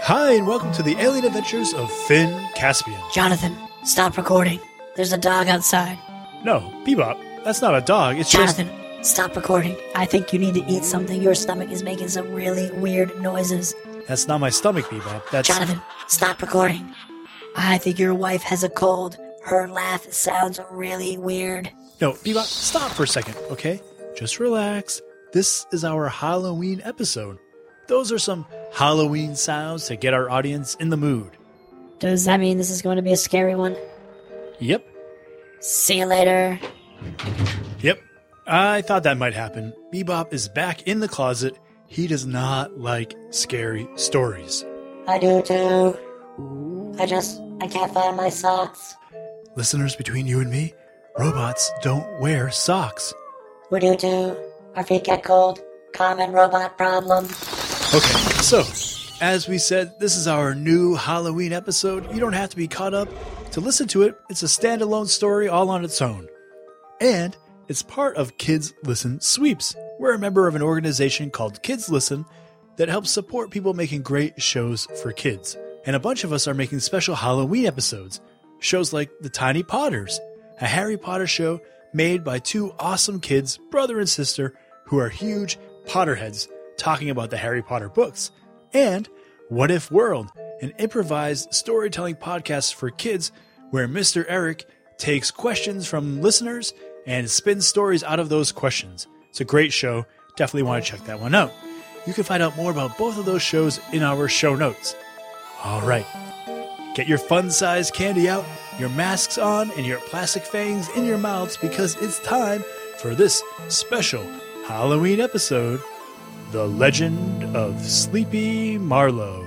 Hi, and welcome to the alien adventures of Finn Caspian. Jonathan, stop recording. There's a dog outside. No, Bebop, that's not a dog, it's Jonathan, stop recording. I think you need to eat something. Your stomach is making some really weird noises. That's not my stomach, Bebop, that's... Jonathan, stop recording. I think your wife has a cold. Her laugh sounds really weird. No, Bebop, stop for a second, okay? Just relax. This is our Halloween episode. Those are some Halloween sounds to get our audience in the mood. Does that mean this is going to be a scary one? Yep. See you later. Yep. I thought that might happen. Bebop is back in the closet. He does not like scary stories. I do too. I can't find my socks. Listeners, between you and me, robots don't wear socks. We do too. Our feet get cold. Common robot problem. Okay, so, as we said, this is our new Halloween episode. You don't have to be caught up to listen to it. It's a standalone story all on its own. And it's part of Kids Listen Sweeps. We're a member of an organization called Kids Listen that helps support people making great shows for kids. And a bunch of us are making special Halloween episodes. Shows like The Tiny Potters, a Harry Potter show made by two awesome kids, brother and sister, who are huge Potterheads, talking about the Harry Potter books. And What If World, an improvised storytelling podcast for kids where Mr. Eric takes questions from listeners and spins stories out of those questions. It's a great show. Definitely want to check that one out. You can find out more about both of those shows in our show notes. All right. Get your fun-sized candy out, your masks on, and your plastic fangs in your mouths because it's time for this special Halloween episode, The Legend of Sleepy Marlowe.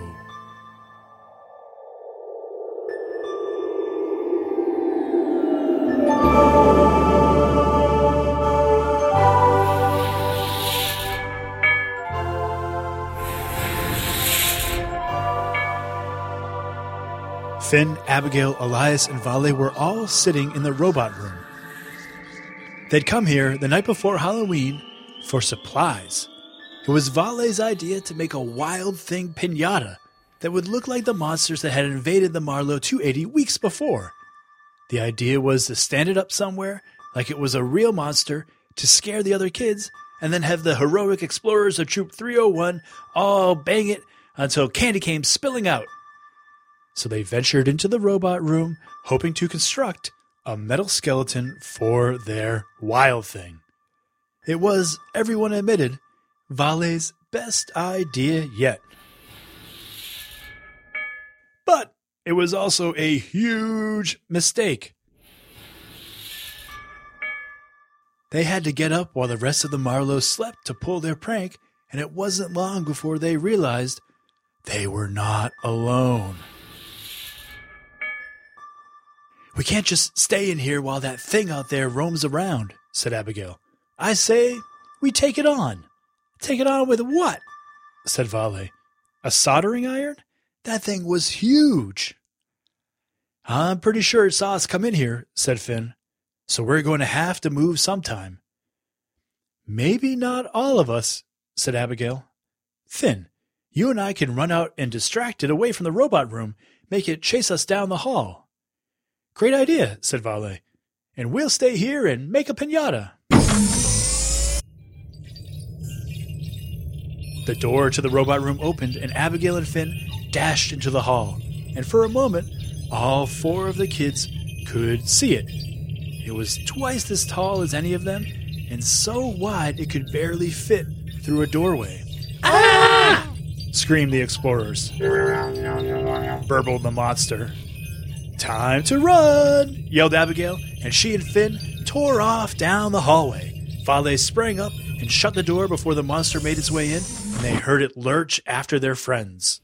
Finn, Abigail, Elias, and Vale were all sitting in the robot room. They'd come here the night before Halloween for supplies. It was Vale's idea to make a Wild Thing piñata that would look like the monsters that had invaded the Marlowe 280 weeks before. The idea was to stand it up somewhere like it was a real monster to scare the other kids and then have the heroic explorers of Troop 301 all bang it until candy came spilling out. So they ventured into the robot room hoping to construct a metal skeleton for their Wild Thing. It was, everyone admitted, Vale's best idea yet. But it was also a huge mistake. They had to get up while the rest of the Marlows slept to pull their prank, and it wasn't long before they realized they were not alone. "We can't just stay in here while that thing out there roams around," said Abigail. "I say we take it on." "Take it on with what?" said Vale. "A soldering iron? That thing was huge." "I'm pretty sure it saw us come in here," said Finn. "So we're going to have to move sometime." "Maybe not all of us," said Abigail. "Finn, you and I can run out and distract it away from the robot room, make it chase us down the hall." "Great idea," said Vale. "And we'll stay here and make a piñata." The door to the robot room opened, and Abigail and Finn dashed into the hall. And for a moment, all four of the kids could see it. It was twice as tall as any of them, and so wide it could barely fit through a doorway. "Ah!" screamed the explorers. Burbled the monster. "Time to run!" yelled Abigail, and she and Finn tore off down the hallway. Vale sprang up and shut the door before the monster made its way in, and they heard it lurch after their friends.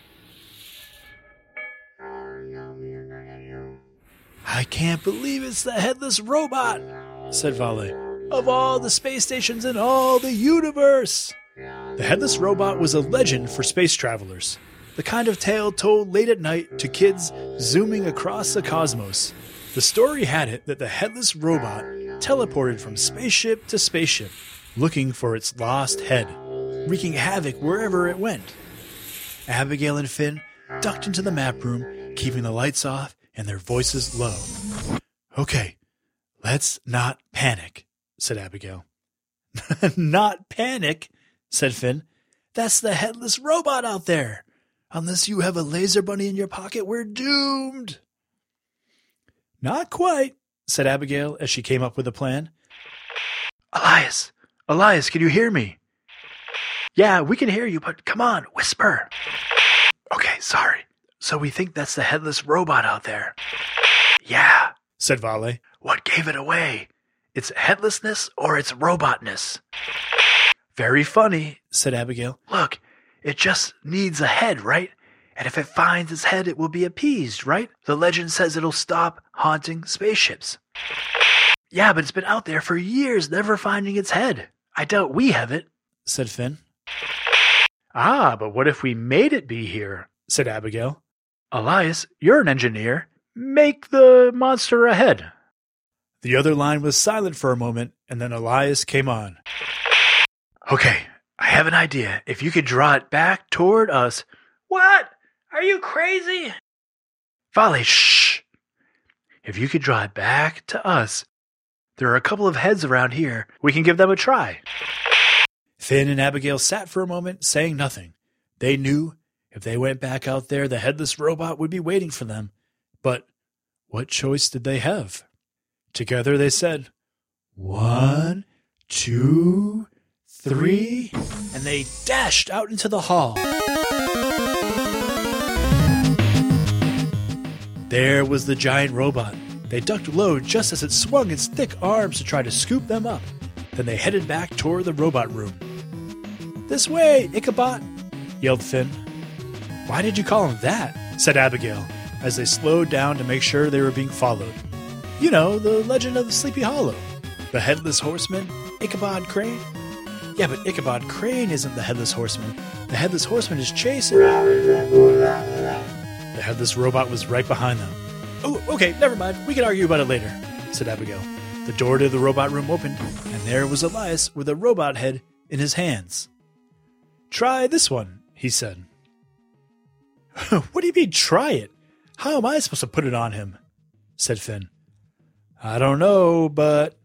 "I can't believe it's the headless robot," said Vale. "Of all the space stations in all the universe." The headless robot was a legend for space travelers. The kind of tale told late at night to kids zooming across the cosmos. The story had it that the headless robot teleported from spaceship to spaceship, looking for its lost head, wreaking havoc wherever it went. Abigail and Finn ducked into the map room, keeping the lights off and their voices low. "Okay, let's not panic," said Abigail. "Not panic," said Finn. "That's the headless robot out there. Unless you have a laser bunny in your pocket, we're doomed." "Not quite," said Abigail as she came up with a plan. Elias, can you hear me?" "Yeah, we can hear you, but come on, whisper." "Okay, sorry. So we think that's the headless robot out there." "Yeah," said Vale. "What gave it away? Its headlessness or its robotness?" "Very funny," said Abigail. "Look, it just needs a head, right? And if it finds its head, it will be appeased, right? The legend says it'll stop haunting spaceships." "Yeah, but it's been out there for years, never finding its head. I doubt we have it," said Finn. "Ah, but what if we made it be here?" said Abigail. "Elias, you're an engineer. Make the monster a head." The other line was silent for a moment, and then Elias came on. "Okay, I have an idea. If you could draw it back toward us." "What? Are you crazy?" "Vale, shh. If you could draw it back to us, there are a couple of heads around here. We can give them a try." Finn and Abigail sat for a moment, saying nothing. They knew if they went back out there, the headless robot would be waiting for them. But what choice did they have? Together they said, 1, 2, 3, and they dashed out into the hall. There was the giant robot. They ducked low just as it swung its thick arms to try to scoop them up. Then they headed back toward the robot room. "This way, Ichabod!" yelled Finn. "Why did you call him that?" said Abigail, as they slowed down to make sure they were being followed. "You know, the legend of Sleepy Hollow. The headless horseman, Ichabod Crane." "Yeah, but Ichabod Crane isn't the headless horseman. The headless horseman is chasing." The headless robot was right behind them. "Oh, okay, never mind. We can argue about it later," said Abigail. The door to the robot room opened, and there was Elias with a robot head in his hands. "Try this one," he said. "What do you mean, try it? How am I supposed to put it on him?" said Finn. "I don't know, but..."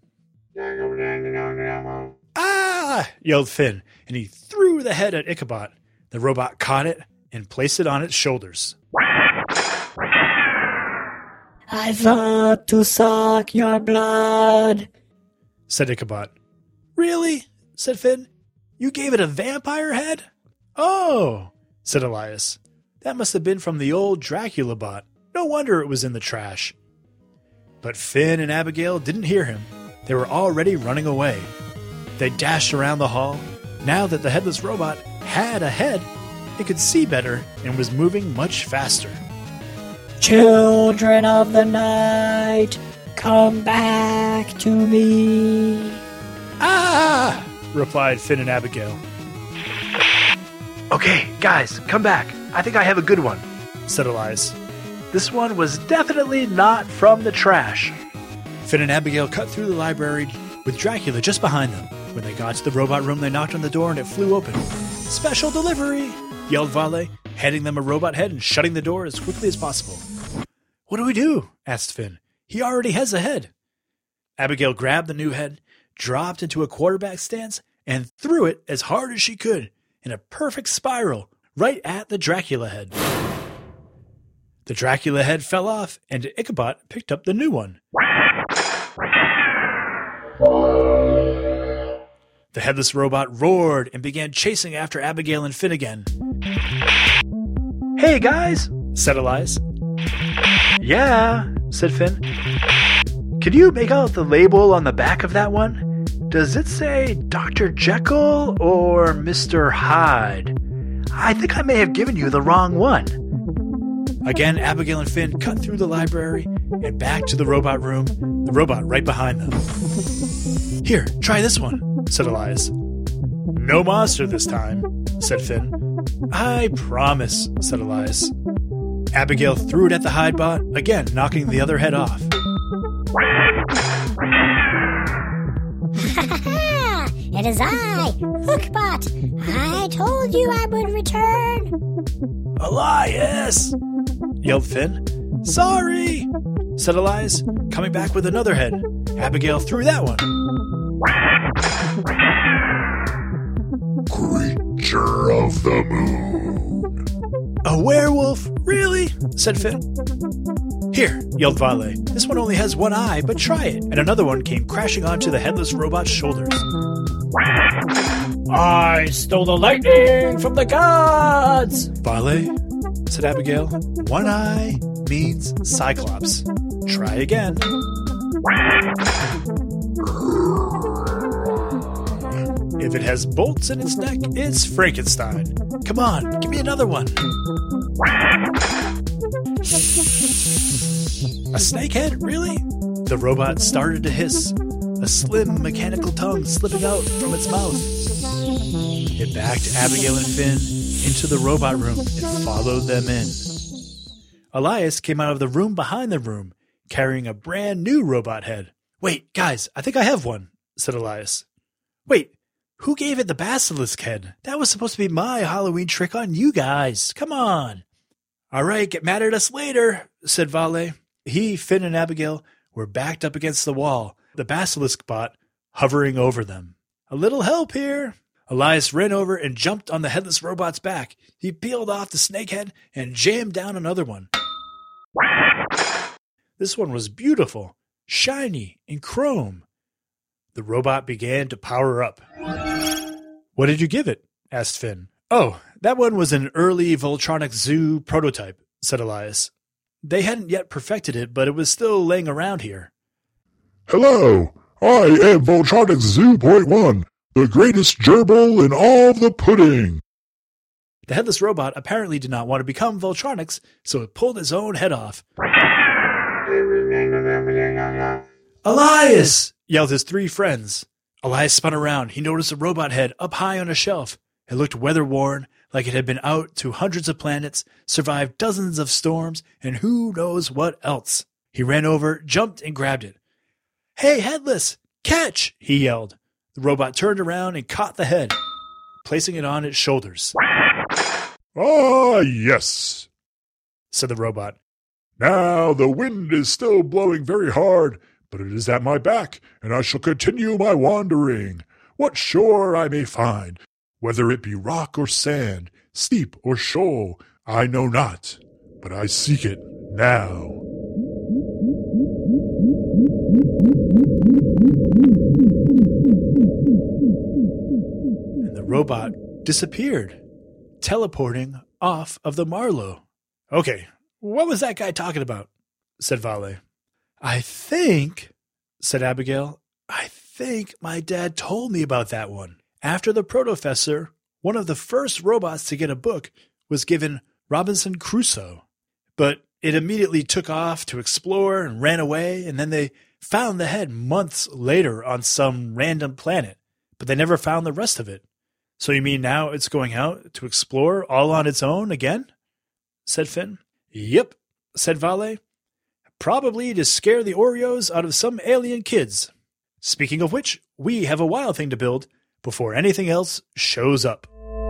"Ah!" yelled Finn, and he threw the head at Ichabod. The robot caught it and placed it on its shoulders. "I thought to suck your blood," said Ichabod. "Really?" said Finn. "You gave it a vampire head?" "Oh," said Elias. "That must have been from the old Dracula bot. No wonder it was in the trash." But Finn and Abigail didn't hear him. They were already running away. They dashed around the hall. Now that the headless robot had a head, it could see better and was moving much faster. "Children of the night, come back to me." "Ah!" replied Finn and Abigail. "Okay, guys, come back. I think I have a good one," said Elias. "This one was definitely not from the trash." Finn and Abigail cut through the library with Dracula just behind them. When they got to the robot room, they knocked on the door and it flew open. "Special delivery!" yelled Vale, handing them a robot head and shutting the door as quickly as possible. "What do we do?" asked Finn. "He already has a head." Abigail grabbed the new head, dropped into a quarterback stance, and threw it as hard as she could in a perfect spiral right at the Dracula head. The Dracula head fell off, and Ichabod picked up the new one. The headless robot roared and began chasing after Abigail and Finn again. "Hey, guys," said Elias. "Yeah," said Finn. "Could you make out the label on the back of that one? Does it say Dr. Jekyll or Mr. Hyde? I think I may have given you the wrong one." Again, Abigail and Finn cut through the library and back to the robot room, the robot right behind them. "Here, try this one," said Elias. "No monster this time," said Finn. "I promise," said Elias. Abigail threw it at the Hyde bot, again knocking the other head off. It is I, Hookbot. I told you I would return. Elias! Yelled Finn. Sorry! Said Elias, coming back with another head. Abigail threw that one. Creature of the moon. A werewolf? Really? Said Finn. Here, yelled Vale. This one only has one eye, but try it. And another one came crashing onto the headless robot's shoulders. I stole the lightning from the gods! Vale, said Abigail. One eye means Cyclops. Try again. If it has bolts in its neck, it's Frankenstein. Come on, give me another one. A snakehead? Really? The robot started to hiss, a slim mechanical tongue slipping out from its mouth. It backed Abigail and Finn into the robot room and followed them in. Elias came out of the room behind the room, carrying a brand new robot head. Wait, guys, I think I have one, said Elias. Wait, who gave it the basilisk head? That was supposed to be my Halloween trick on you guys. Come on. All right, get mad at us later, said Vale. He, Finn, and Abigail were backed up against the wall, the basilisk bot hovering over them. A little help here. Elias ran over and jumped on the headless robot's back. He peeled off the snakehead and jammed down another one. This one was beautiful, shiny, and chrome. The robot began to power up. What did you give it? Asked Finn. Oh, that one was an early Voltronic Zoo prototype, said Elias. They hadn't yet perfected it, but it was still laying around here. Hello, I am Voltronic Zoo.1, the greatest gerbil in all the pudding. The headless robot apparently did not want to become Voltronics, so it pulled his own head off. Elias! Yelled his three friends. Elias spun around. He noticed a robot head up high on a shelf. It looked weather-worn, like it had been out to hundreds of planets, survived dozens of storms, and who knows what else. He ran over, jumped, and grabbed it. Hey, Headless! Catch! He yelled. The robot turned around and caught the head, placing it on its shoulders. Ah, yes, said the robot. Now the wind is still blowing very hard, but it is at my back, and I shall continue my wandering. What shore I may find, whether it be rock or sand, steep or shoal, I know not, but I seek it now. And the robot disappeared, teleporting off of the Marlow. Okay, what was that guy talking about? Said Vale. I think, said Abigail, I think my dad told me about that one. After the Protofessor, one of the first robots to get a book was given Robinson Crusoe. But it immediately took off to explore and ran away, and then they found the head months later on some random planet, but they never found the rest of it. So you mean now it's going out to explore all on its own again? Said Finn. Yep, said Vale. Probably to scare the Oreos out of some alien kids. Speaking of which, we have a wild thing to build before anything else shows up.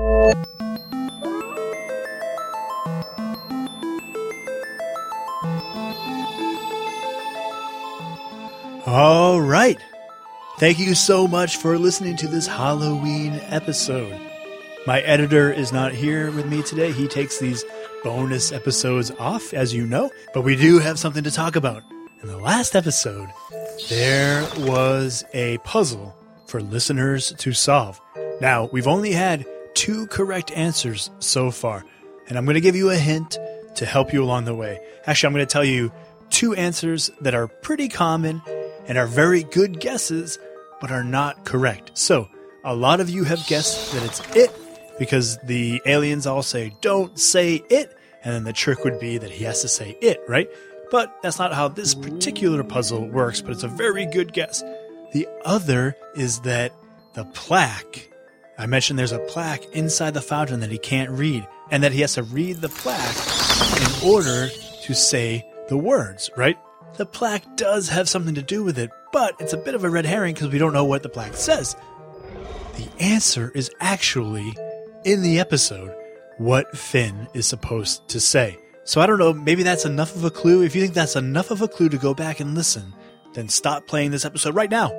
All right. Thank you so much for listening to this Halloween episode. My editor is not here with me today. He takes these bonus episodes off, as you know, but we do have something to talk about. In the last episode, there was a puzzle for listeners to solve. Now, we've only had 2 correct answers so far, and I'm going to give you a hint to help you along the way. Actually, I'm going to tell you 2 answers that are pretty common and are very good guesses, but are not correct. So, a lot of you have guessed that it's it, because the aliens all say, don't say it, and then the trick would be that he has to say it, right? But that's not how this particular puzzle works, but it's a very good guess. The other is that the plaque, I mentioned there's a plaque inside the fountain that he can't read, and that he has to read the plaque in order to say the words, right? The plaque does have something to do with it, but it's a bit of a red herring because we don't know what the plaque says. the answer is actually in the episode what Finn is supposed to say. So I don't know, maybe that's enough of a clue. If you think that's enough of a clue to go back and listen, then stop playing this episode right now.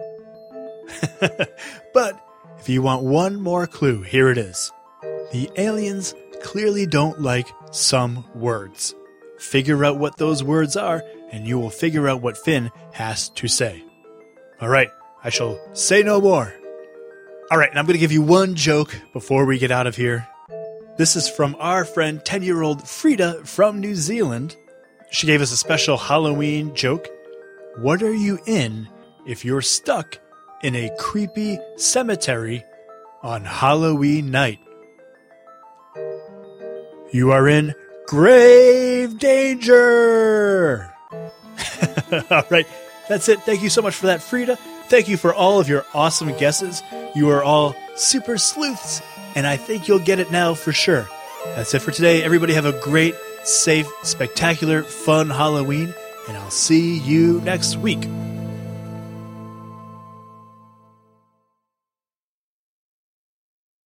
But if you want one more clue, here it is. The aliens clearly don't like some words. Figure out what those words are, and you will figure out what Finn has to say. All right, I shall say no more. All right, and I'm going to give you one joke before we get out of here. This is from our friend 10-year-old Frida from New Zealand. She gave us a special Halloween joke. What are you in if you're stuck in a creepy cemetery on Halloween night? You are in grave danger! All right, that's it. Thank you so much for that, Frida. Thank you for all of your awesome guesses. You are all super sleuths, and I think you'll get it now for sure. That's it for today. Everybody have a great, safe, spectacular, fun Halloween, and I'll see you next week.